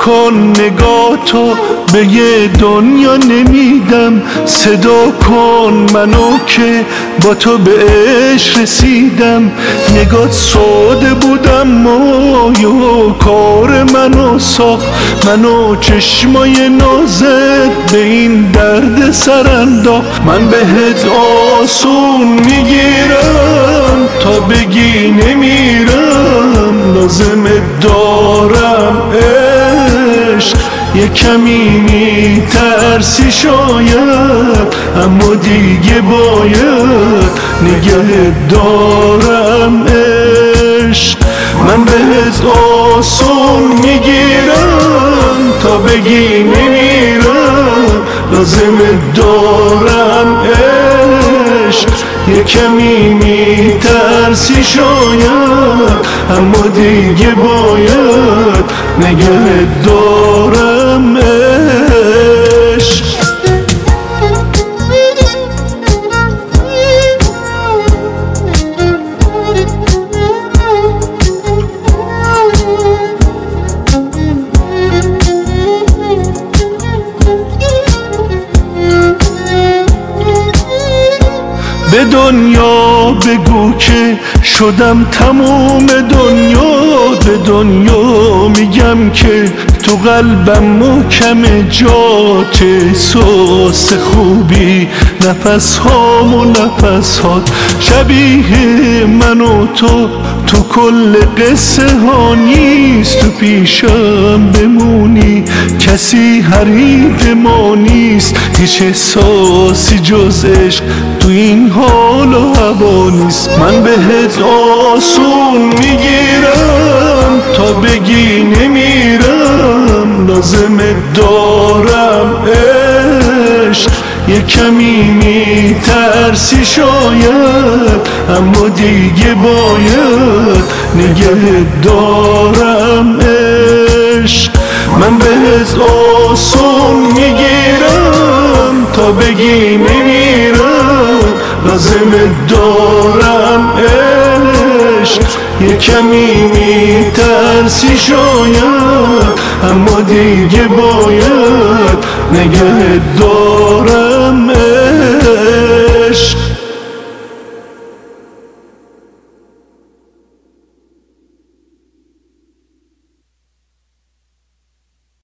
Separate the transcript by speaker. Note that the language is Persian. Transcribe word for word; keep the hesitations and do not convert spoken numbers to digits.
Speaker 1: کن نگاه تو به یه دنیا نمیدم، صدا کن منو که با تو به عشق رسیدم. نگات ساده بودم مایو کار منو ساخت، منو چشمای نازت به این درد سر انداخت. من بهت آسون میگیرم تا بگی نمیرم، لازمت دارم عشق، یه کمی میترسی شاید اما دیگه باید نگهت دارم عشق. من بهت آسون میگیرم تا بگی نمیرم، لازمت دارم عشق، یه کمی میترسی شاید اما دیگه باید نگهت دارم عشق. به دنیا بگو که شدم تموم دنیا، به دنیا میگم که تو قلبم محکم جات، احساس خوبی نفس هام و نفس هات، شبیه من و تو تو کل قصه ها نیست. تو پیشم بمونی کسی حریف ما نیست، هیچ احساسی جز عشق تو این حال و هوا نیست. من بهت آسون میگیرم تا بگی نمیرم، لازمت دارم عشق، یه کمی میترسی شاید اما دیگه باید نگهت دارم عشق. من بهت آسون میگیرم تا بگی نمیرم، لازمت دارم عشق، یه کمی میترسی شاید اما دیگه باید نگهت دارم.